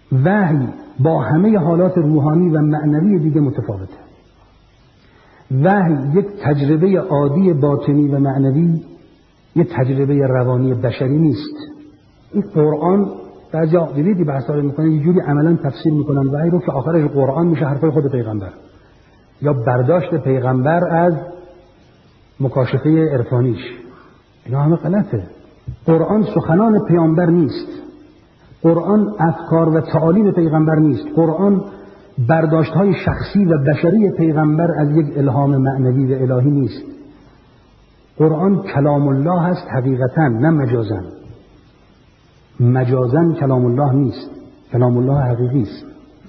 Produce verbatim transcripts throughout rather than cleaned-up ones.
وحی با همه حالات روحانی و معنوی دیگه متفاوته. وحی یک تجربه عادی باطنی و معنوی، یک تجربه روانی بشری نیست. این قرآن بعضیا دیدی بحثا رو میکنن یه جوری عملا تفسیر میکنن وحی رو که آخرش قرآن میشه حرفای خود پیغمبر یا برداشت پیغمبر از مکاشفه عرفانیش. اینا همه غلطه. قرآن سخنان پیامبر نیست. قرآن افکار و تعالیم پیغمبر نیست. قرآن برداشت‌های شخصی و بشری پیغمبر از یک الهام معنوی و الهی نیست. قرآن کلام الله است حقیقتاً، نه مجازاً. مجازاً کلام الله نیست، کلام الله حقیقی است.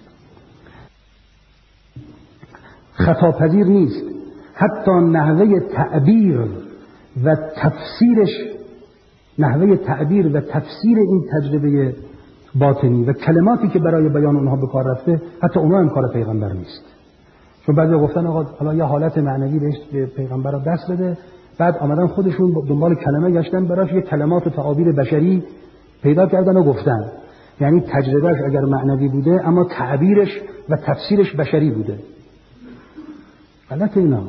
خطاپذیر نیست. حتی نحوه تعبیر و تفسیرش، نحوه تعبیر و تفسیر این تجربه باطنی و کلماتی که برای بیان اونها به کار رفته، حتی اونها هم کار پیغمبر نیست. چون بعضی گفتن آقا حالا یه حالت معنوی بهش به پیغمبر رو دست بده، بعد آمدن خودشون دنبال کلمه گشتن، براش یه کلمات و تعابیر بشری پیدا کردن و گفتن. یعنی تجربهش اگر معنوی بوده اما تعبیرش و تفسیرش بشری بوده. غلط اینا.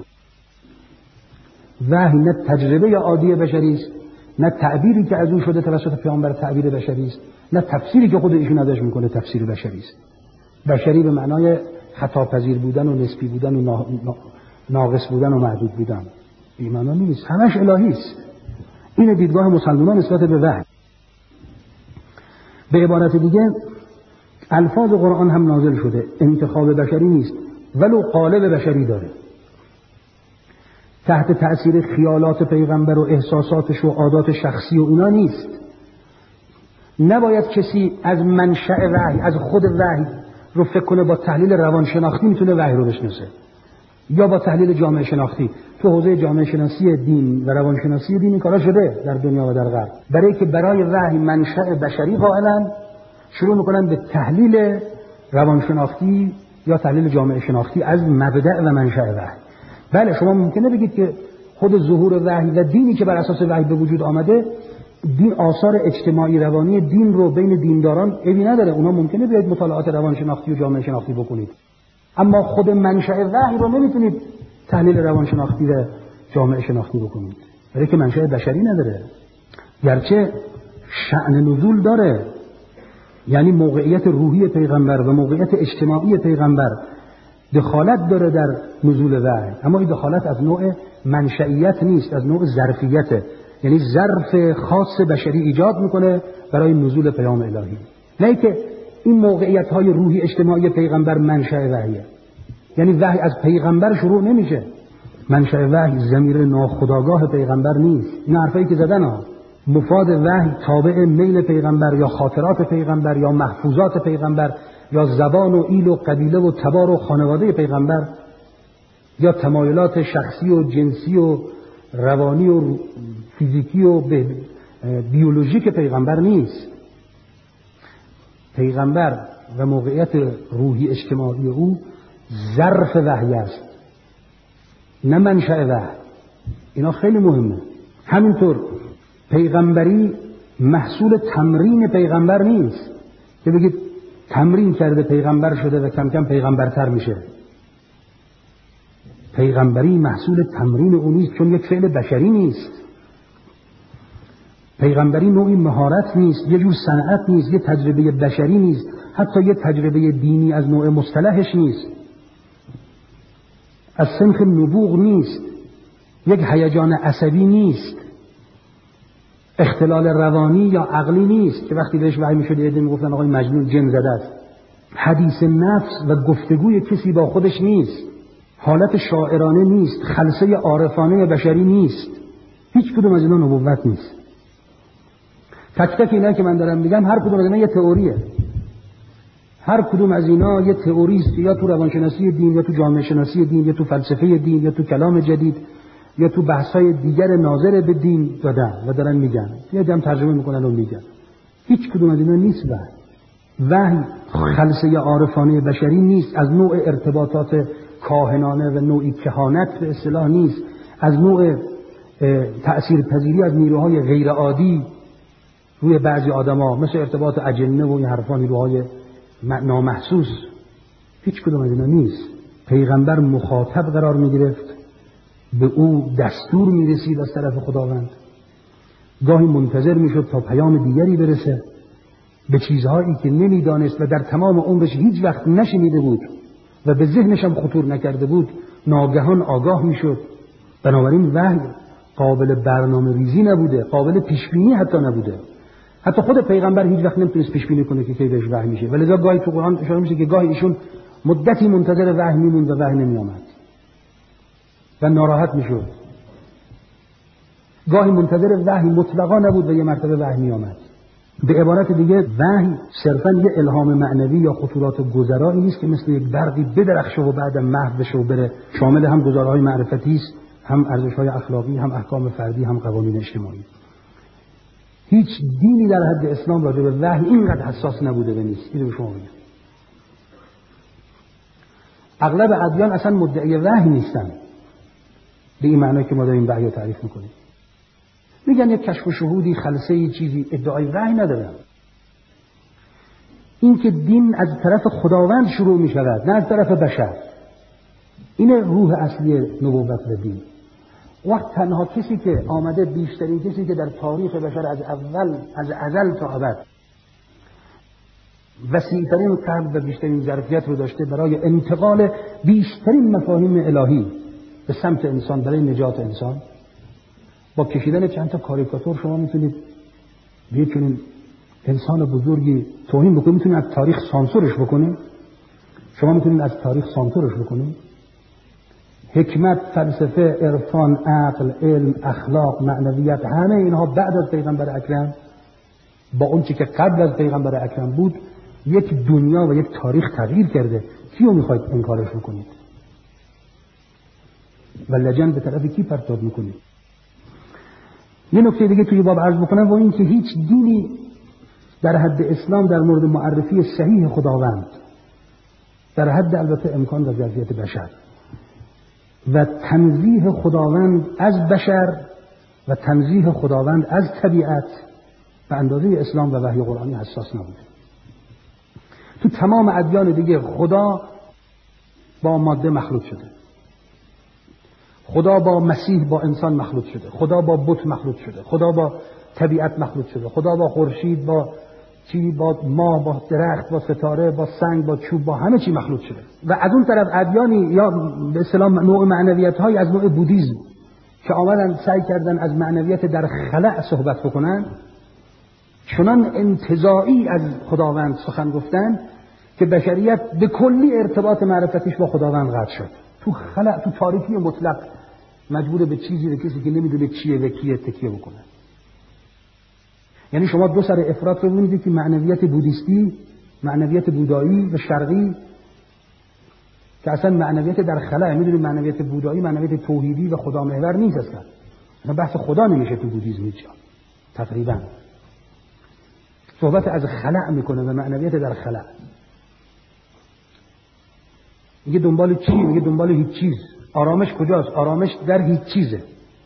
وحی نه تجربه عادی بشری است، نه تعبیری که از اون شده توسط پیامبر تعبیر بشری است، نه تفسیری که خود ایشون ازش میکنه تفسیر بشری است. بشری به معنای خطاپذیر بودن و نسبی بودن و ناقص بودن و محدود بودن. این معنا نیست. همش الهی است. این دیدگاه مسلمانان نسبت به وحی. به عبارت دیگه الفاظ قرآن هم نازل شده، انتخاب بشری نیست، ولو قالب بشری داره. تحت تأثیر خیالات پیغمبر و احساساتش و عادات شخصی و اینا نیست. نباید کسی از منشأ وحی، از خود وحی رو فکر کنه با تحلیل روانشناختی میتونه وحی رو بشناسه یا با تحلیل جامعه شناختی. تو حوزه جامعه شناسی دین و روانشناسی دین این کارا شده در دنیا و در غرب. برای که برای وحی منشأ بشری قائلن، شروع میکنن به تحلیل روانشناختی یا تحلیل جامعه شناختی از مبدأ و منشأ وحی. بله شما ممکنه بگید که خود ظهور وحی و دینی که بر اساس وحی به وجود آمده، دین آثار اجتماعی روانی دین رو بین دینداران عیبی نداره. اونا ممکنه بیاید مطالعات روانشناختی و جامعه شناختی بکنید، اما خود منشأ وحی رو نمیتونید تحلیل روانشناختی و جامعه شناختی بکنید، برای که منشأ بشری نداره. گرچه شأن نزول داره، یعنی موقعیت روحی پیغمبر و موقعیت اجتماعی پیغمبر دخالت داره در نزول وحی، اما این دخالت از نوع منشئیت نیست، از نوع ظرفیته. یعنی ظرف خاص بشری ایجاد میکنه برای نزول پیام الهی. نه که این موقعیت های روحی اجتماعی پیغمبر منشأ وحیه. یعنی وحی از پیغمبر شروع نمیشه. منشأ وحی ضمیر ناخودآگاه پیغمبر نیست. این حرفایی که زدن ها، مفاد وحی تابع میل پیغمبر یا خاطرات پیغمبر یا محفوظات پیغمبر یا زبان و ایل و قبیله و تبار و خانواده پیغمبر یا تمایلات شخصی و جنسی و روانی و فیزیکی و بیولوژیک پیغمبر نیست. پیغمبر و موقعیت روحی اجتماعی او ظرف وحی است، نه منشأ وحی. اینا خیلی مهمه. همینطور پیغمبری محصول تمرین پیغمبر نیست که بگید تمرین کرده پیغمبر شده و کم کم پیغمبرتر میشه. پیغمبری محصول تمرین او نیست، چون یک فعل بشری نیست. پیغمبری نوعی مهارت نیست، یه جور صنعت نیست، یه تجربه بشری نیست، حتی یه تجربه دینی از نوع مصطلحش نیست، از سنخ نبوغ نیست، یک هیجان عصبی نیست، اختلال روانی یا عقلی نیست که وقتی بهش وحی میشد ایده میگفتن آقای مجنون جن زده است. حدیث نفس و گفتگوی کسی با خودش نیست، حالت شاعرانه نیست، خلسه عارفانه بشری نیست. هیچ کدوم از اینا نبوت نیست. تک تک اینا که من دارم میگم هر کدوم از اینا یه تئوریه. هر کدوم از اینا یه تئوری است که یا تو روانشناسی دین یا تو جامعه شناسی دین یا تو فلسفه دین یا تو کلام جدید یا تو بحث‌های دیگر ناظر به دین دادن و دارن میگن، یا دم ترجمه میکنن و میگن. هیچ کدوم از اینا نیست. وحی وحی خلسه عارفانه بشری نیست، از نوع ارتباطات کاهنانه و نوعی کهانت به اصطلاح نیست، از نوع تأثیر پذیری از نیروهای غیر عادی روی بعضی آدما مثل ارتباط اجنه و این حرفا، نیروهای نامحسوس، هیچ کدوم از اینا نیست. پیغمبر مخاطب قرار می گرفت، به او دستور می رسید از طرف خداوند، گاهی منتظر می شد تا پیام دیگری برسه به چیزهایی که نمی دانست و در تمام عمرش هیچ وقت نشنیده بود و به ذهنش هم خطور نکرده بود، ناگهان آگاه می شد. بنابراین وحی قابل برنامه ریزی نبوده، قابل پیش بینی حتی نبوده. حتی خود پیغمبر هیچ وقت نمیتونست پیش بینی کنه که کی بهش وحی میشه، ولذا گاهی تو قرآن اشاره میشه که گاهی ایشون مدتی منتظر وحی میموند و وحی نمیآمد و ناراحت میشد. گاهی منتظر وحی مطلقا نبود و یه مرتبه وحی میآمد. به عبارت دیگه وحی صرفا یه الهام معنوی یا خطورات گذرایی نیست که مثل یک برقی بدرخشه و بعد محو بشه و بره. شامل هم گذارهای معرفتی است، هم ارزش‌های اخلاقی، هم احکام فردی، هم قوانین اجتماعی. هیچ دینی در حد اسلام راجع به وحی اینقدر حساس نبوده و نیست. اینو به شما میگم. اغلب ادیان اصلا مدعی وحی نیستن به این معنی که ما داریم وحی رو تعریف میکنیم. میگن یک کشف و شهودی، خلسه‌ای، چیزی، ادعای وحی ندارن. این که دین از طرف خداوند شروع میشود، نه از طرف بشر. این روح اصلی نبوت و دین. وقت تنها کسی که آمده، بیشترین کسی که در تاریخ بشر از اول از ازل تا ابد وسیع‌ترین قلب و بیشترین ظرفیت رو داشته برای انتقال بیشترین مفاهیم الهی به سمت انسان، برای نجات انسان، با کشیدن چند تا کاریکاتور شما میتونید به یک چنین انسان بزرگی توهین بکنید. میتونید از تاریخ سانسورش بکنید. شما میتونید از تاریخ سانسورش بکنید. حکمت، فلسفه، عرفان، عقل، علم، اخلاق، معنویت، همه اینها بعد از پیغمبر اکرم با اون چی که قبل از پیغمبر اکرم بود یک دنیا و یک تاریخ تغییر کرده. کیو میخواید انکارش بکنید؟ و لجن به طرف کی پرتاب میکنید؟ یه نکته دیگه توی باب عرض بکنم و این که هیچ دینی در حد اسلام در مورد معرفی صحیح خداوند، در حد البته امکان و ظرفیت بشر و تنزیه خداوند از بشر و تنزیه خداوند از طبیعت به اندازه اسلام و وحی قرآنی حساس نبوده. تو تمام ادیان دیگه خدا با ماده مخلوط شده، خدا با مسیح با انسان مخلوط شده، خدا با بت مخلوط شده، خدا با طبیعت مخلوط شده، خدا با خورشید، با چی، با ماه، با درخت، با ستاره، با سنگ، با چوب، با همه چی مخلوط شده. و از اون طرف ادیانی یا به اصطلاح نوع معنویت‌های از نوع بودیسم که آمدن سعی کردن از معنویت در خلأ صحبت بکنن، چنان انتزاعی از خداوند سخن گفتن که بشریت به کلی ارتباط معرفتیش با خداوند قطع شد. تو خلأ، تو تاریکی مطلق مجبور به چیزی به کسی که نمیدونه چیه و کیه تکیه بکنه. یعنی شما دو سر افراط رو می‌بینید که معنویت بودیستی، معنویت بودایی و شرقی که اصلا معنویت در خلأ. می‌دونید معنویت بودایی معنویت توحیدی و خدا محور نیست اصلا. اصلا بحث خدا نمیشه تو بودیسم هیچ جا. تقریبا صحبت از خلأ میکنه و معنویت در خلأ. میگه دنبال چی؟ میگه دنبال هیچ چیز. آرامش کجاست؟ آرامش در هیچ چیزه.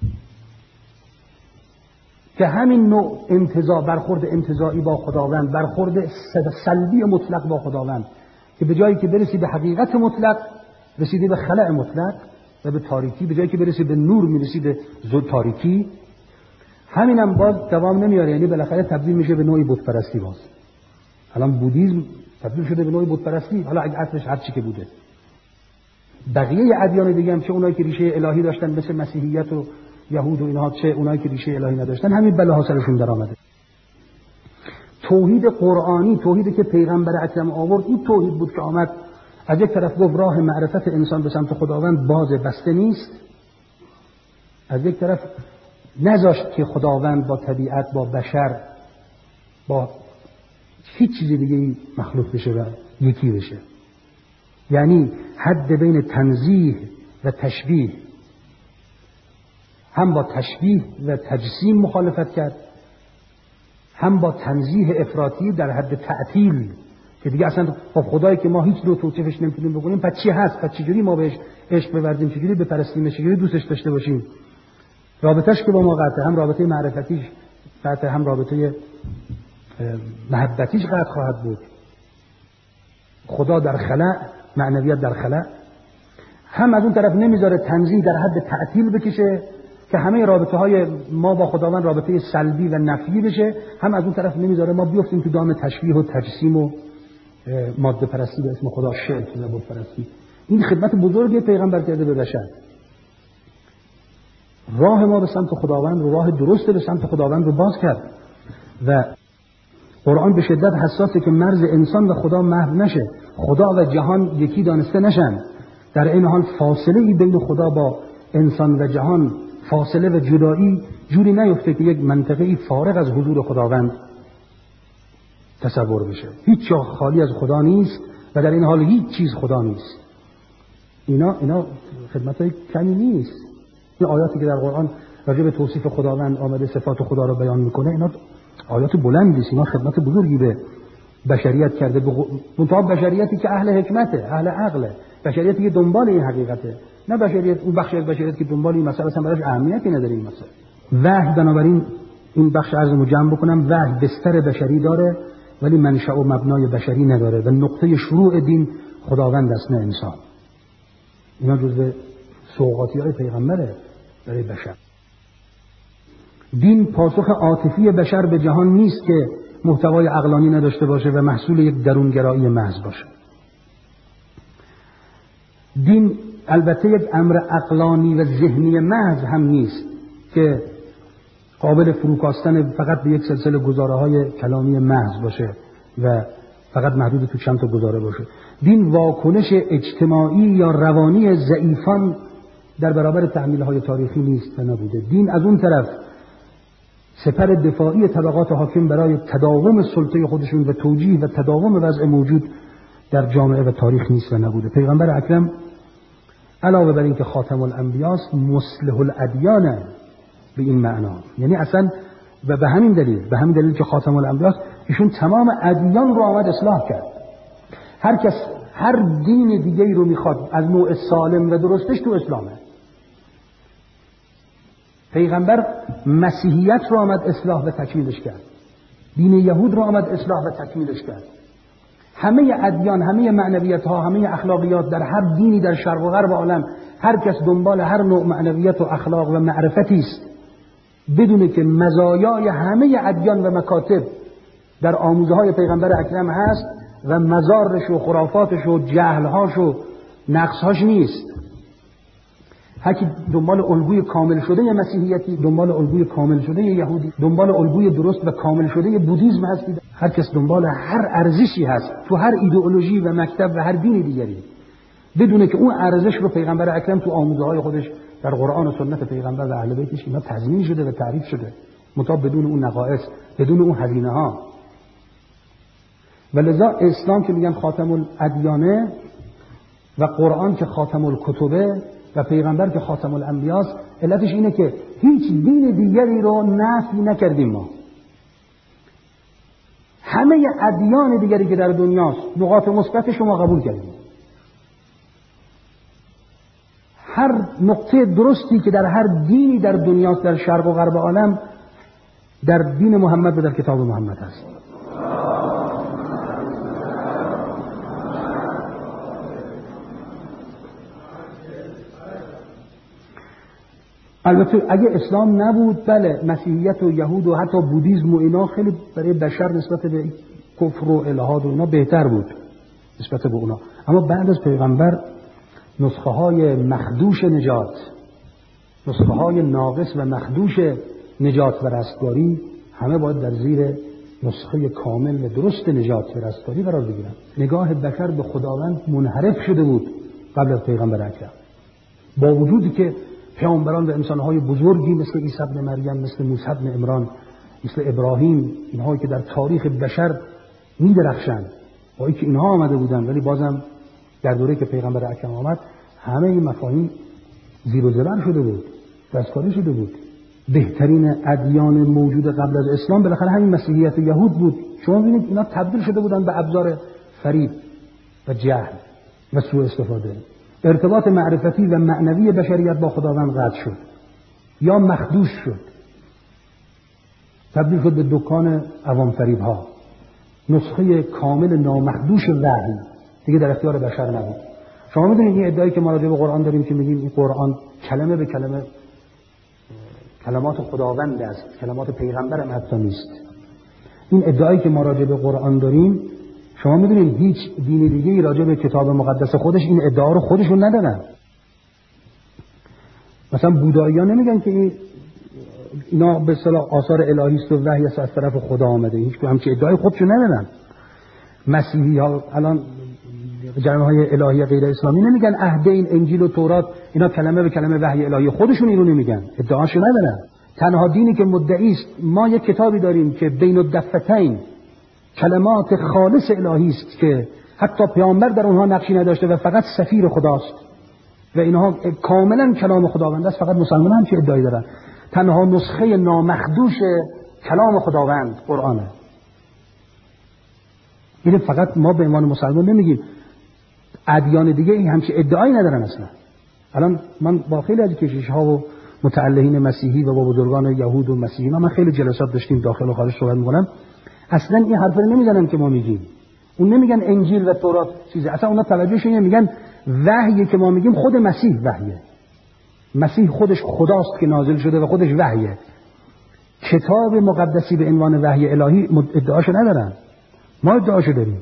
که همین نوع انتزاع، برخورد انتزاعی با خداوند، برخورد سلبی مطلق با خداوند که به جایی که برسی به حقیقت مطلق رسیده به خلأ مطلق و به تاریکی، به جایی که برسی به نور میرسی به زود تاریکی. همینم باز دوام نمیاره، یعنی بالاخره تبدیل میشه به نوعی بت پرستی. باز الان بودیسم تبدیل شده به نوعی بت پرستی، حالا اگه اصلش هر چی که بوده. بقیه ادیان دیگه هم چه اونایی که ریشه الهی داشتن مثل مسیحیت و یهود و اینها، چه اونایی که ریشه الهی نداشتن، همین بلاها سرشون در آمده. توحید قرآنی، توحیدی که پیغمبر اکرم آورد، این توحید بود که آمد از یک طرف گفت راه معرفت انسان به سمت خداوند باز بسته نیست، از یک طرف نذاشت که خداوند با طبیعت، با بشر، با هیچ چیز دیگه مخلوط بشه و یکی بشه. یعنی حد بین تنزیه و تشبیه، هم با تشبیه و تجسیم مخالفت کرد، هم با تنزیه افراطی در حد تعطیل که دیگه اصلا با خدایی که ما هیچ دو توصیفش نمیتونیم بکنیم، پس چی هست؟ پس چجوری ما بهش عشق بورزیم؟ چجوری بپرستیم؟ چجوری دوستش داشته باشیم؟ رابطش که با ما قطعه، هم رابطه معرفتیش قطعه، هم رابطه محبتیش قطع خواهد بود. خدا در خلأ، معنویت در خلأ. هم از اون طرف نمیذاره تنزیه در حد تعطیل بکشه که همه رابطه های ما با خداوند رابطه سلبی و نفی بشه، هم از اون طرف نمیذاره ما بیفتیم تو دام تشبیه و تجسیم و ماده پرستی به اسم خدا، شرک و بت پرستی. این خدمت بزرگی پیغمبر کرده به بشر. راه ما به سمت خداوند رو، راه درست به سمت خداوند رو باز کرد و قرآن به شدت حساسه که مرز انسان و خدا محو نشه، خدا و جهان یکی دانسته نشن. در این حال فاصله ای بین خدا با انسان و جهان، فاصله و جدایی جوری نیفته که یک منطقه ای فارغ از حضور خداوند تصور بشه. هیچ جا خالی از خدا نیست و در این حال هیچ چیز خدا نیست. اینا اینا خدمتای کمی نیست. این آیاتی که در قرآن راجع به توصیف خداوند آمده صفات خدا رو بیان میکنه، اینا آیات بلندی است. اینا خدمت بزرگی به بشریت کرده، به منتها بشریتی که اهل حکمته، اهل عقله، بشریتی که دنبال این حقیقته، نه بشریت اون بخش از بشریت که دنبال این مسئله اصلا براش اهمیتی نداره. این مسئله وحی، بنابراین این بخش عرضمو جمع بکنم، وحی بستر بشری داره ولی منشأ و مبنای بشری نداره و نقطه شروع دین خداوند است نه انسان. اینا جزء سوغاتی‌های پیغمبره برای بشر. دین پاسخ عاطفی بشر به جهان نیست که محتوای عقلانی نداشته باشه و محصول یک درونگرایی محض باشه. دین البته یک امر عقلانی و ذهنی محض هم نیست که قابل فروکاستن فقط به یک سلسله گزاره‌های کلامی محض باشه و فقط محدود تو چند تا گزاره باشه. دین واکنش اجتماعی یا روانی ضعیفان در برابر تحمیل‌های تاریخی نیست و نبوده. دین از اون طرف سپر دفاعی طبقات حاکم برای تداوم سلطه خودشون و توجیه و تداوم وضع موجود در جامعه و تاریخ نیست و نبوده. پیغمبر اکرم علاوه بر این که خاتم الانبیاست، مصلح الادیان به این معنا، یعنی اصلا و به همین دلیل به همین دلیل که خاتم الانبیاست، ایشون تمام ادیان رو آمد اصلاح کرد. هر کس هر دین دیگه‌ای رو میخواد از نوع سالم و درستش تو اسلامه. پیغمبر مسیحیت رو آمد اصلاح و تکمیلش کرد، دین یهود رو آمد اصلاح و تکمیلش کرد. همه ادیان، همه معنویت ها، همه اخلاقیات در هر دینی در شرق و غرب عالم، هر کس دنبال هر نوع معنویت و اخلاق و معرفتی است بدونه که مزایای همه ادیان و مکاتب در آموزه های پیغمبر اکرم هست و مزارش و خرافاتش و جهلهاش و نقصهاش نیست. هرکی دنبال الگوی کامل شده مسیحیتی، دنبال الگوی کامل شده یهودی، دنبال الگوی درست و کامل شده بودیسم هستی، هر کس دنبال هر ارزشی هست تو هر ایدئولوژی و مکتب و هر دین دیگری، بدونه که اون ارزش رو پیغمبر اکرم تو آموزه های خودش در قرآن و سنت پیغمبر و اهل بیتش اینا تضمین شده و تعریف شده، مطابق بدون اون نقائص، بدون اون هزینه ها. ولذا اسلام که میگن خاتم الادیانه و قرآن که خاتم الکتبه و پیغمبر که خاتم الانبیاست، علتش اینه که هیچ دین دیگری رو نفی نکردیم ما. همه ادیان دیگری که در دنیاست نقاط مثبتش رو ما قبول کردیم. هر نقطه درستی که در هر دینی در دنیاست در شرق و غرب عالم در دین محمد و در کتاب محمد هست. البته اگه اسلام نبود بله مسیحیت و یهود و حتی بودیسم و اینا خیلی برای بشر نسبت به کفر و الحاد و اینا بهتر بود نسبت به اونا، اما بعد از پیغمبر نسخه های مخدوش نجات، نسخه های ناقص و مخدوش نجات و رستگاری همه باید در زیر نسخه کامل و درست نجات و رستگاری قرار بگیرن. نگاه بشر به خداوند منحرف شده بود قبل از پیغمبر اکرم، با وجودی که پیامبران و انسان‌های بزرگی مثل عیسی ابن مریم، مثل موسی ابن عمران، مثل ابراهیم، اینهایی که در تاریخ بشر می‌درخشند، با اینکه اینها آمده بودن ولی بازم در دوره‌ای که پیغمبر اکرم آمد همه این مفاهیم زیر و زبر شده بود، دستکاری شده بود. بهترین ادیان موجود قبل از اسلام بالاخره همین مسیحیت و یهود بود. شما ببینید اینا تبدیل شده بودن به ابزار فریب و جهل و سوء استفاده. ارتباط معرفتی و معنوی بشریت با خداوند قطع شد یا مخدوش شد، تبدیل شد به دکان عوام فریب ها. نسخه کامل نامخدوش وحی دیگه در اختیار بشر نبود. شما میدونید این ادعایی که ما راجع به قرآن داریم که میگیم این قرآن کلمه به کلمه کلمات خداوند است، کلمات پیغمبر هم حتی نیست. این ادعایی که ما راجع به قرآن داریم، شما میدونید هیچ دین دیگه‌ای راجع به کتاب مقدس خودش این ادعا رو خودشون ندارن. مثلا بودایی‌ها نمیگن که این اینا به اصطلاح آثار الهی است و وحی است از طرف خدا آمده، هیچ همچین ادعای خودشون ندارن. مسیحی‌ها الان جمعه‌های الهی غیر اسلامی نمیگن عهد این انجیل و تورات اینا کلمه به کلمه وحی الهی، خودشون اینو نمیگن، ادعاشو ندارن. تنها دینی که مدعی است ما یک کتابی داریم که بین الدفتین کلمات خالص الهی است که حتی پیامبر در اونها نقشی نداشته و فقط سفیر خداست و اینها کاملا کلام خداوند است. فقط مسلمانان چه ادعایی دارن؟ تنها نسخه نامخدوش کلام خداوند قرآنه. این فقط ما به عنوان مسلمان نمیگیم، ادیان دیگه این همچین ادعایی ندارن اصلا. الان من با خیلی از کشیش‌ها و متعلهین مسیحی و با بزرگان یهود و مسیحی من خیلی جلسات داشتیم داخل و خارج صحبت می‌کنم، اصلا این حرف رو نمیزنن که ما میگیم. اون نمیگن انجیل و تورات چیزه، اصلا اونا توجهشون اینه میگن وحیی که ما میگیم خود مسیح وحیه. مسیح خودش خداست که نازل شده و خودش وحیه. کتاب مقدسی به عنوان وحی الهی ادعاشو ندارن، ما ادعاشو داریم.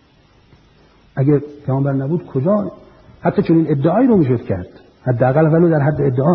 اگه پیامبر نبود کجا حتی چون این ادعایی رو میشد کرد، حداقل ولو در حد ادعا.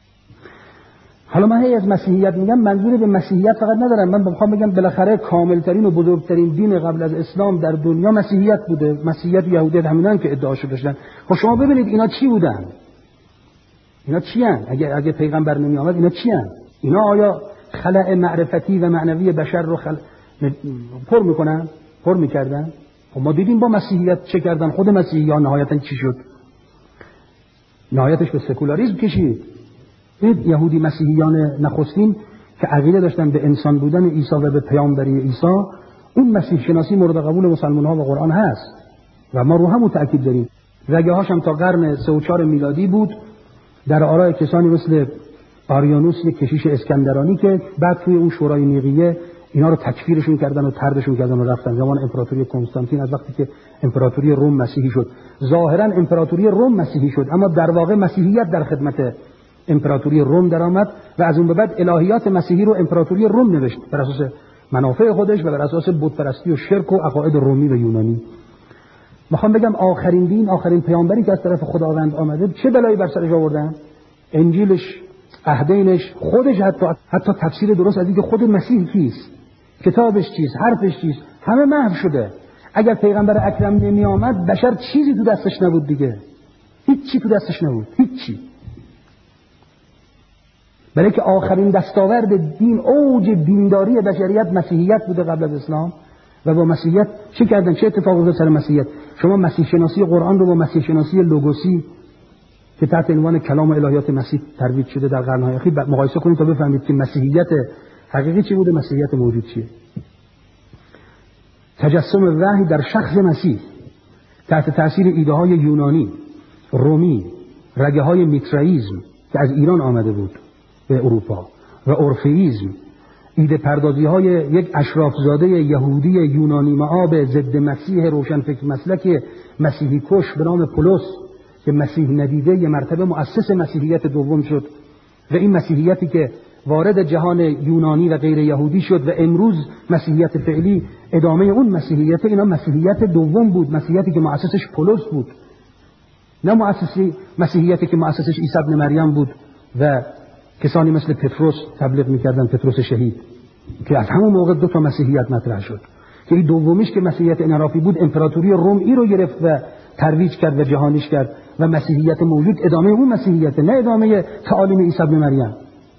حالا من هی از مسیحیت میگم، منظوری به مسیحیت فقط ندارم، من میخوام بگم بالاخره کاملترین و بزرگترین دین قبل از اسلام در دنیا مسیحیت بوده. مسیحیت و یهودیت همینان که ادعاشو داشتن. خب شما ببینید اینا چی بودن؟ اینا چی ان؟ اگه اگه پیغمبر نمی آمد اینا چی ان؟ اینا آیا خلأ معرفتی و معنوی بشر رو خل... پر میکنن؟ پر میکردن؟ خب ما دیدیم با مسیحیت چه کردن. خود مسیحیان نهایتا چی شد؟ نهایتش به سکولاریسم کشید. این یهودی مسیحیان نخستین که عقیده داشتن به انسان بودن عیسی و به پیامبری عیسی، اون مسیح شناسی مورد قبول مسلمان ها و قرآن هست و ما رو همون تأکید داریم. رگه هاش هم تا قرن سه و چهار میلادی بود در آراء کسانی مثل آریانوس، یک کشیش اسکندرانی که بعد توی اون شورای نیقیه اینا رو تکفیرشون کردن و طردشون کردن و رفتن. زمان امپراتوری کنستانتین، از وقتی که امپراتوری روم مسیحی شد، ظاهرا امپراتوری روم مسیحی شد اما در واقع مسیحیت در خدمت امپراتوری روم درآمد و از اون به بعد الهیات مسیحی رو امپراتوری روم نوشت بر اساس منافع خودش و بر اساس بت پرستی و شرک و عقاید رومی و یونانی. میخوام بگم آخرین دین، آخرین پیامبری که از طرف خداوند آمده چه بلایی بر سرش آوردن؟ انجیلش، عهدینش، خودش حتی حتی تفسیر درست از اینکه خود مسیح کیست، کتابش چیست، حرفش چیست، همه محو شده. اگر پیغمبر اکرم نمی آمد بشر چیزی تو دستش نبود دیگه، هیچ چی تو دستش نبود، هیچ چی. برای که آخرین دستاورد دین، اوج دینداری بشریت مسیحیت بوده قبل از اسلام و با مسیحیت چه کردن؟ چه اتفاقی افتاد سر مسیحیت؟ شما مسیح شناسی قرآن رو با مسیح شناسی لوگوسی که تحت عنوان کلام الهیات مسیح ترویج شده در قرن‌های اخیر مقایسه کنید تا بفهمید که مسیحیت حقیقی چی بوده، مسیحیت موجود چیه. تجسم وحی در شخص مسیح تحت تاثیر ایده های یونانی، رومی، رگه های میترائیسم که از ایران آمده بود به اروپا و اورفئیسم، ایده پردازی های یک اشرافزاده یهودی یونانی معاب ضد مسیح روشنفکر مسلک مسیحی کش به نام پولس که مسیح ندیده یه مرتبه مؤسس مسیحیت دوم شد و این مسیحیتی که وارد جهان یونانی و غیر یهودی شد و امروز مسیحیت فعلی ادامه اون مسیحیت، اینا مسیحیت دوم بود، مسیحیتی که مؤسسش پولس بود، نه مؤسسی مسیحیتی که مؤسسش عیسی ابن مریم بود و کسانی مثل پتروس تبلیغ میکردن، پتروس شهید که از همون موقع دو تا مسیحیت مطرح شد که این دومیش که مسیحیت انحرافی بود امپراتوری روم ای رو گرفت و ترویج کرد و جهانیش کرد و مسیحیت موجود ادامه اون مسیحیت، نه ادامه تعالیم عیسی ابن مریم.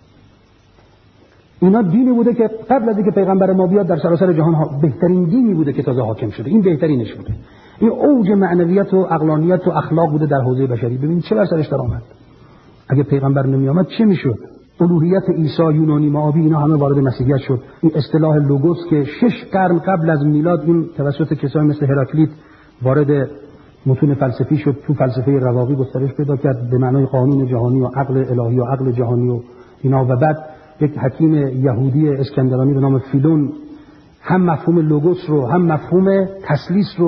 اینا دینی بوده که قبل از اینکه پیغمبر ما بیاد در سراسر جهان ها بهترین دینی بوده که تازه حاکم شده، این بهترینش بوده، این اوج معنویت و عقلانیت و اخلاق بوده در حوزه بشری. ببین چه بر سرش در آمد. اگه پیغمبر نمی آمد چه میشد؟ الوهیت عیسی، یونانی معابی، اینا همه وارد مسیحیت شد. این اصطلاح لوگوس که شش قرن قبل از میلاد این توسط کسانی مثل هراکلیت وارد متون فلسفی شد، تو فلسفه رواقی گسترش پیدا کرد به معنای قانون جهانی و عقل الهی و عقل جهانی و اینا. و بعد یک حکیم یهودی اسکندرانی به نام فیلون هم مفهوم لوگوس رو هم مفهوم تسلیس رو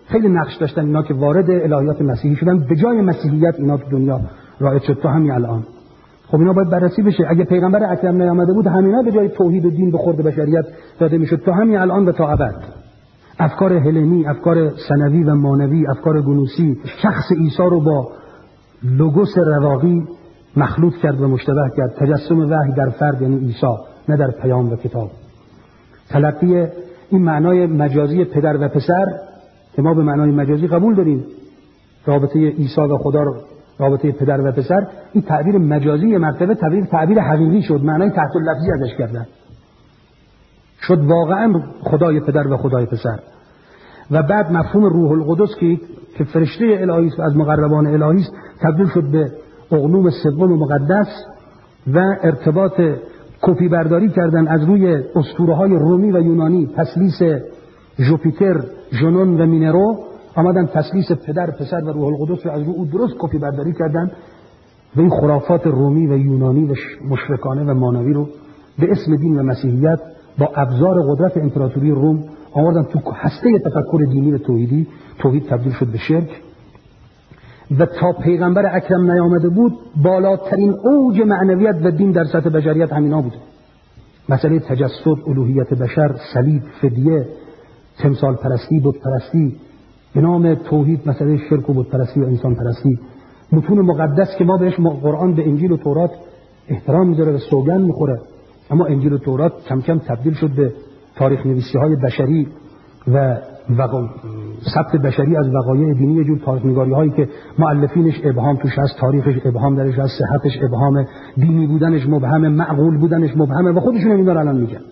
خیلی نقش داشتن اینا که وارد الهیات مسیحی شدن، به جای مسیحیت اینا تو دنیا رایج شد تا همین الان. خب اینا باید بررسی بشه. اگه پیغمبر اکرم نیامده بود همینا به جای توحید و دین به خورد بشریت داده میشد تا همین الان و تا ابد. افکار هلنی، افکار ثانوی و مانوی، افکار گنوسی شخص عیسی رو با لوگوس رواقی مخلوط کرد و مشتبه کرد. تجسم وحی در فرد یعنی عیسی، نه در پیام و کتاب. تلقی این معنای مجازی پدر و پسر که ما به معنای مجازی قبول داریم، رابطه عیسی و خدا رو رابطه پدر و پسر، این تعبیر مجازی مرتبه تعبیر تعبیر حقیقی شد، معنای تحت اللفظی ازش کردن، شد واقعا خدای پدر و خدای پسر. و بعد مفهوم روح القدس که که فرشته الهی است و از مقربان الهی است تبدیل شد به اقنوم سوم مقدس و ارتباط کپی برداری کردن از روی اسطوره‌های رومی و یونانی، تثلیث ژوپیتر، ژنون و مینرو، آمدن تثلیث پدر، پسر و روح القدس رو از روی او درست کپی برداری کردن و این خرافات رومی و یونانی و مشرکانه و مانوی رو به اسم دین و مسیحیت با ابزار قدرت امپراتوری روم آوردن تو هسته تفکر دینی و توحیدی. توحید تبدیل شد به شرک و تا پیغمبر اکرم نیامده بود بالاترین اوج معنویت و دین در سطح بشریت همینا بوده. مسئله تجسد، الوهیت بشر، صلیب، فدیه، تمثال پرستی، بت پرستی، به نام توحید مسئله شرک و بت پرستی و انسان پرستی. متون مقدس که ما بهش قرآن به انجیل و تورات احترام میذاره و سوگند میخوره، اما انجیل و تورات کم کم تبدیل شد به تاریخ نویسی های بشری و وقا... ثبت بشری از وقایع دینی، یه جور تاریخ نگاری هایی که مؤلفینش ابهام توش هست، تاریخش ابهام درش هست، صحتش ابهام، دینی بودنش مبهمه، معقول بودنش مبهمه و خودشون اینا رو الان میگن.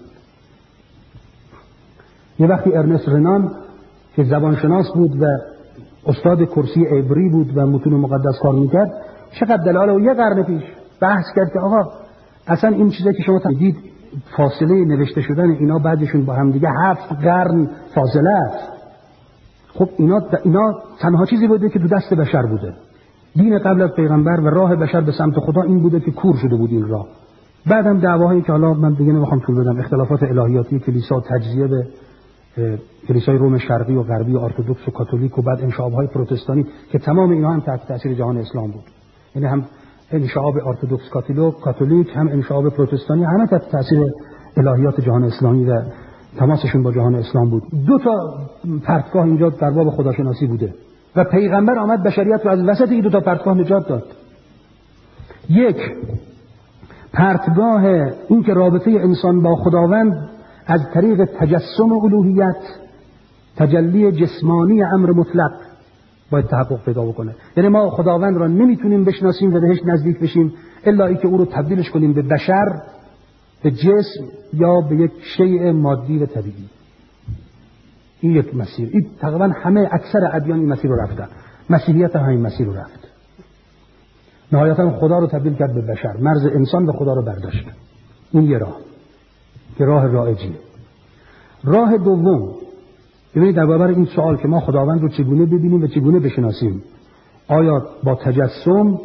یه وقتی ارنست رنان که زبانشناس بود و استاد کرسی عبری بود و متون مقدس کار میکرد، چقدر دلال و یه قرن پیش بحث کرد که آقا اصلا این چیزی که شما دید فاصله نوشته شدن اینا بعدشون با هم دیگه هفت قرن فاصله است. خب اینا اینا تنها چیزی بوده که تو دست بشر بوده. دین قبل از پیغمبر و راه بشر به سمت خدا این بوده که کور شده بود این راه. بعدم دعواهایی که حالا من دیگه نمیخوام طول بدم، اختلافات الهیاتی کلیسا، تجزیه به کلیسای روم شرقی و غربی و ارتدوکس و کاتولیک و بعد انشعاب‌های پروتستانی که تمام اینا هم تحت تاثیر جهان اسلام بود. یعنی هم انشعاب ارتدوکس کاتولیک کاتولیک هم انشعاب پروتستانی، همه تحت تاثیر الهیات جهان اسلامی و تماسشون با جهان اسلام بود. دو تا پرتگاه اینجا در باب خداشناسی بوده و پیغمبر آمد بشریت رو از وسط این دو تا پرتگاه نجات داد. یک پرتگاه این که رابطه انسان با خداوند از طریق تجسم الوهیت، تجلی جسمانی امر مطلق باید تحقق پیدا بکنه. یعنی ما خداوند را نمیتونیم بشناسیم و بهش نزدیک بشیم الا اینکه او رو تبدیلش کنیم به بشر، به جسم یا به یک شیء مادی و طبیعی. این یک مسیر. این تقریبا همه اکثر ادیان این مسیر رو رفتن. مسیحیت هم این مسیر رو رفت. نهایتا خدا رو تبدیل کرد به بشر، مرز انسان و خدا رو برداشت. این یه راه که راه رایجیه. راه دوم، ببینید در برابر این سوال که ما خداوند رو چگونه ببینیم و چگونه بشناسیم، آیا با تجسم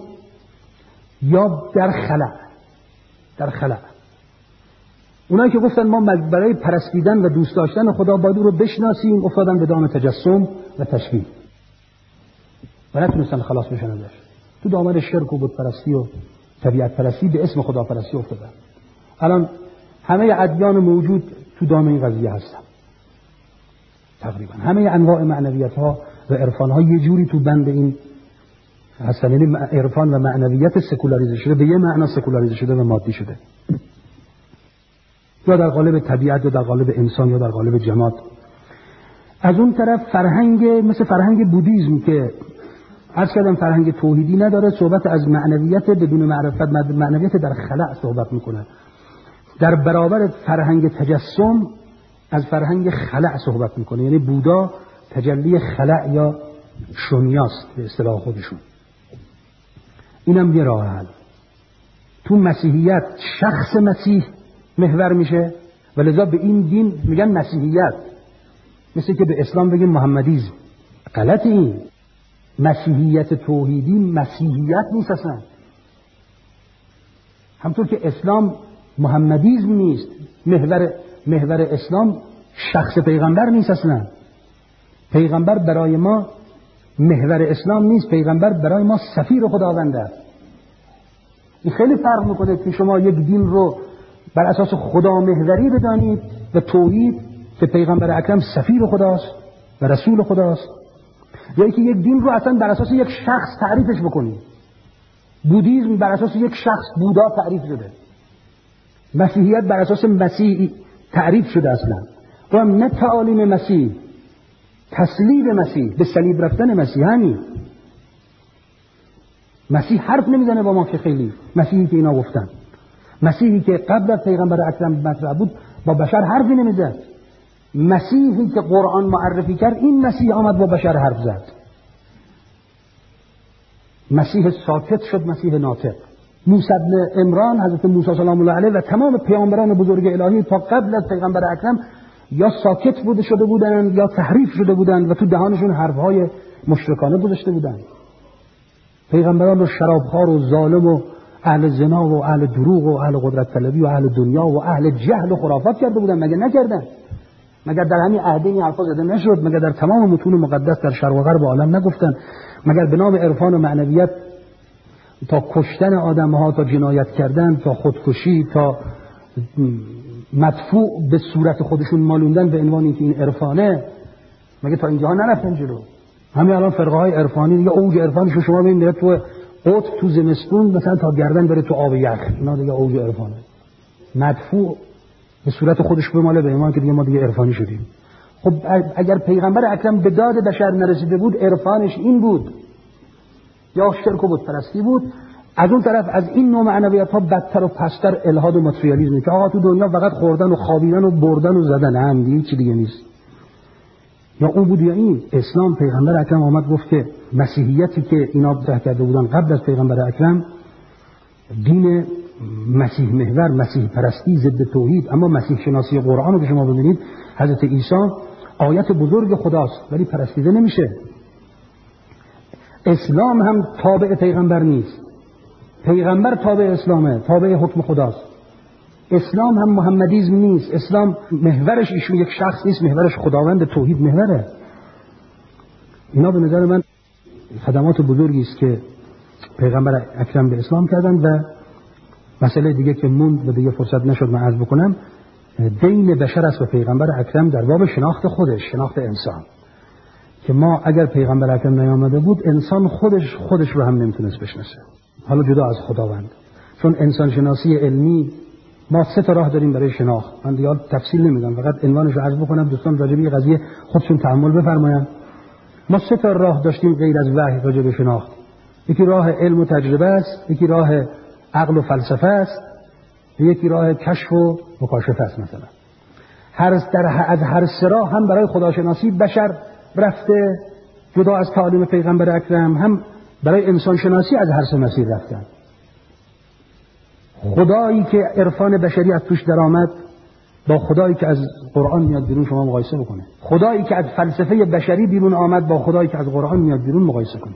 یا در خلق؟ در خلق اونایی که گفتن ما برای پرستیدن و دوست داشتن خدا باید او رو بشناسیم، افتادن به دام تجسم و تشبیه و نتونستن خلاص بشن ازش. تو دامن شرک و بت پرستی و طبیعت پرستی به اسم خدا پرستی افتادن. الان همه ادیان موجود تو دام این قضیه هستن. تقریبا همه انواع معنویت ها و عرفان ها یه جوری تو بند این هستن. یعنی عرفان و معنویت سکولاریزه شده، به یه معنا سکولاریزه شده و مادی شده، یا در قالب طبیعت یا در قالب انسان یا در قالب جماد. از اون طرف فرهنگ مثل فرهنگ بودیزم که عرض کردم فرهنگ توحیدی نداره، صحبت از معنویت بدون معرفت، معنویت در خلق صحبت میکنه. در برابر فرهنگ تجسم از فرهنگ خلق صحبت میکنه. یعنی بودا تجلی خلق یا شونیاست به اصطلاح خودشون. اینم یه راه حل. تو مسیحیت شخص مسیح محور میشه و لذا به این دین میگن مسیحیت، مثل که به اسلام بگیم محمدیزم. غلط. این مسیحیت توحیدی مسیحیت نیست اصلا. همطور که اسلام محمدیزم نیست، محور محور اسلام شخص پیغمبر نیست اصلا. پیغمبر برای ما محور اسلام نیست، پیغمبر برای ما سفیر خداوند است. این خیلی فرق میکنه که شما یک دین رو بر اساس خدا محوری بدانید و توحید که پیغمبر اکرم سفیر خداست و رسول خداست، یا اینکه یک دین رو اصلا بر اساس یک شخص تعریفش بکنید. بودیسم بر اساس یک شخص بودا تعریف شده، مسیحیت بر اساس مسیح تعریف شده اصلا، و هم نه تعالیم مسیح، تسلیب مسیح، به صلیب رفتن مسیح. همین مسیح حرف نمیزنه با ما که خیلی، مسیحی که اینا گفتن، مسیحی که قبل از پیغمبر اکرم مطرح بود با بشر حرفی نمیزد. مسیحی که قرآن معرفی کرد، این مسیح آمد با بشر حرف زد. مسیح ساکت شد مسیح ناطق. موسی بن عمران، حضرت موسی سلام الله علیه و تمام پیامبران بزرگ الهی تا قبل از پیغمبر اکرم یا ساکت بوده شده بودند یا تحریف شده بودند و تو دهانشون حرفهای مشرکانه گذاشته بودند. پیغمبران رو شرابخوار و ظالم و اهل زنا و اهل دروغ و اهل قدرت طلبی و اهل دنیا و اهل جهل و خرافات کرده بودند. مگه نکردن؟ مگر در همین عهد این حرفا زده نشد؟ مگر در تمام متون مقدس در شرق و غرب عالم نگفتن؟ مگر به نام عرفان و معنویت تا کشتن آدم‌ها، تا جنایت کردن، تا خودکشی، تا مدفوع به صورت خودشون مالوندن به عنوان اینکه این عرفانه، مگه تا اینجاها نرفتن جلو؟ همین الان فرقه های عرفانی یا اوج عرفانش رو شما ببینید تو قطب تو زمستون مثلا تا گردن بره تو آب یخ، اینا دیگه اوج عرفانه. مدفوع به صورت خودش بماله به ایمان که دیگه ما دیگه عرفانی شدیم. خب اگر پیغمبر اکرم به داد بشر نرسیده بود، عرفانش این بود یا شرک و بت پرستی بود. از اون طرف از این نوع معنویت ها بدتر و پستر الحاد و ماتریالیسم که آقا تو دنیا فقط خوردن و خوابیدن و بردن و زدن، هم دیگه چی دیگه نیست. یا اون بود یا این. اسلام، پیغمبر اکرم آمد گفت که مسیحیتی که اینا مطرح کرده بودن قبل از پیغمبر اکرم دین مسیح محور، مسیح پرستی، ضد توحید. اما مسیح شناسی قرآن رو که شما ببینید، حضرت عیسی آیت بزرگ خداست ولی پرستیده نمیشه. اسلام هم تابع پیغمبر نیست، پیغمبر تابع اسلامه، تابع حکم خداست. اسلام هم محمدیزم نیست، اسلام محورش ایشون یک شخص نیست، محورش خداوند توحید محوره. اینا به نظر من خدمات بزرگی است که پیغمبر اکرم به اسلام کردن. و مسئله دیگه که موند و دیگه فرصت نشد من عرض بکنم، دین بشر است و پیغمبر اکرم در باب شناخت خودش، شناخت انسان، که ما اگر پیغمبر اکرم نیامده بود انسان خودش خودش رو هم نمیتونست بشناسه، حالا جدا از خداوند. چون انسان شناسی علمی ما سه تا راه داریم برای شناخت. من دیگه تفصیل نمیدم، فقط عنوانش رو عرض بکنم دوستان راجع به این قضیه خودشون تأمل بفرمایند. ما سه تا راه داشتیم غیر از وحی راجع به شناخت. یکی راه علم و تجربه است، یکی راه عقل و فلسفه است، یکی راه کشف و مکاشفه است. مثلا هر در از هر سه راه هم برای خداشناسی بشر رفته جدا از تعالیم پیغمبر اکرم، هم برای انسان شناسی از هر سه مسیر رفتن. خدایی که عرفان بشری از توش درآمد با خدایی که از قرآن میاد بیرون شما مقایسه بکنه. خدایی که از فلسفه بشری بیرون آمد با خدایی که از قرآن میاد بیرون مقایسه کنه.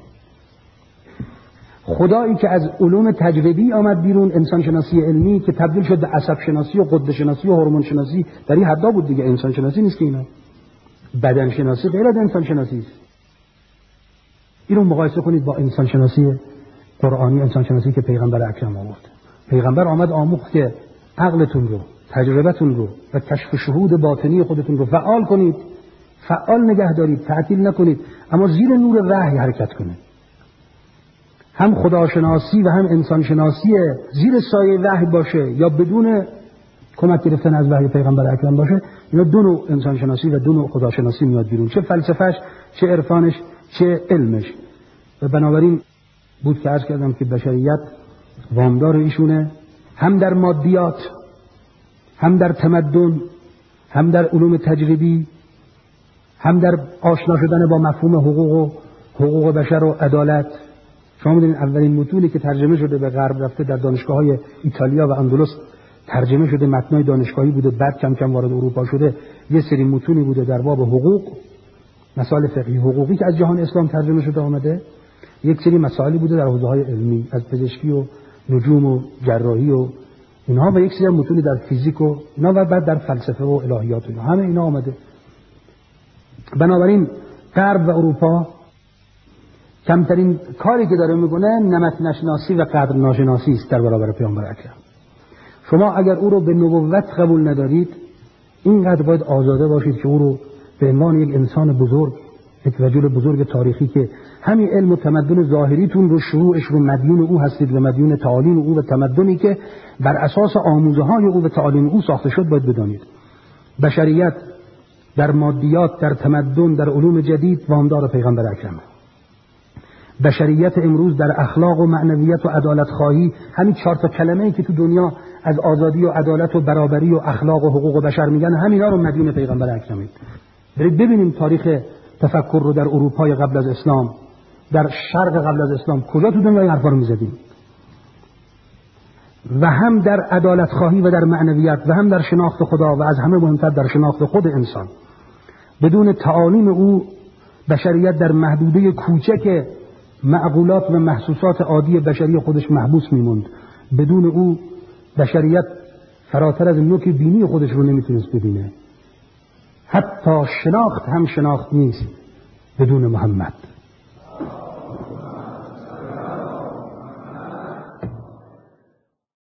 خدایی که از علوم تجربی آمد بیرون، انسان شناسی علمی که تبدیل شد به عصب شناسی و غده شناسی و هورمون شناسی، در این حدا بود دیگه. انسان شناسی نیست که اینا، بدن شناسی غیر از انسان شناسی است. اینو مقایسه کنید با انسان شناسی قرآنی، انسان شناسی که پیغمبر اکرم آورد. پیغمبر آمد آموخت که عقلتون رو، تجربتون رو و کشف شهود باطنی خودتون رو فعال کنید، فعال نگه دارید، تعطیل نکنید، اما زیر نور وحی حرکت کنید. هم خداشناسی و هم انسان شناسی زیر سایه وحی باشه یا بدون کمک گرفتن از وحی پیغمبر اکرم باشه، اینا دو نوع انسان شناسی و دو نوع خداشناسی میاد بیرون، چه فلسفهش، چه عرفانش، چه علمش. و بنابراین بود که عرض کردم که بشریت وامدار ایشونه، هم در مادیات، هم در تمدن، هم در علوم تجربی، هم در آشنا شدن با مفهوم حقوق و حقوق بشر و عدالت. شما می‌دونید اولین متونی که ترجمه شده به غرب رفته در دانشگاه‌های ایتالیا و اندلس ترجمه شده، متنای دانشگاهی بوده، بعد کم کم وارد اروپا شده. یه سری متونی بوده در باب حقوق، مسائل فقهی حقوقی که از جهان اسلام ترجمه شده آمده. یک سری مسائلی بوده در حوزه‌های علمی، از پزشکی و نجوم و جراحی و اینها، و یک سری متونی در فیزیک و اینا، و بعد در فلسفه و الهیات و اینا، همه اینا آمده. بنابراین غرب و اروپا کمترین کاری که داره میکنه نمک نشناسی و قدر ناشناسی است در برابر پیامبر اکرم. شما اگر او رو به نبوت قبول ندارید، اینقدر باید آزاده باشید که او رو به عنوان یک انسان بزرگ، یک رجل بزرگ تاریخی که همین علم و تمدن ظاهریتون رو شروعش رو مدیون او هستید و مدیون تعالیم او و تمدنی که بر اساس آموزه های او و تعالیم او ساخته شد باید بدانید. بشریت در مادیات، در تمدن، در علوم جدید وامدار پیغمبر اکرم. بشریت امروز در اخلاق و معنویت و عدالت خواهی، همین چهار تا کلمه‌ای که تو دنیا از آزادی و عدالت و برابری و اخلاق و حقوق بشر میگن، همینا رو مدیون پیغمبر اکرمید. برید ببینیم تاریخ تفکر رو در اروپای قبل از اسلام، در شرق قبل از اسلام کجا تو دنیا این حرفا رو میزدیم. و هم در عدالت خواهی و در معنویت و هم در شناخت خدا و از همه مهمتر در شناخت خود انسان. بدون تعالیم او بشریت در محدوده کوچک معقولات و محسوسات عادی بشری خودش محبوس میموند. بدون او بشریت فراتر از نوک بینی خودش رو نمیتونست ببینه. حتی شناخت هم شناخت نیست بدون محمد.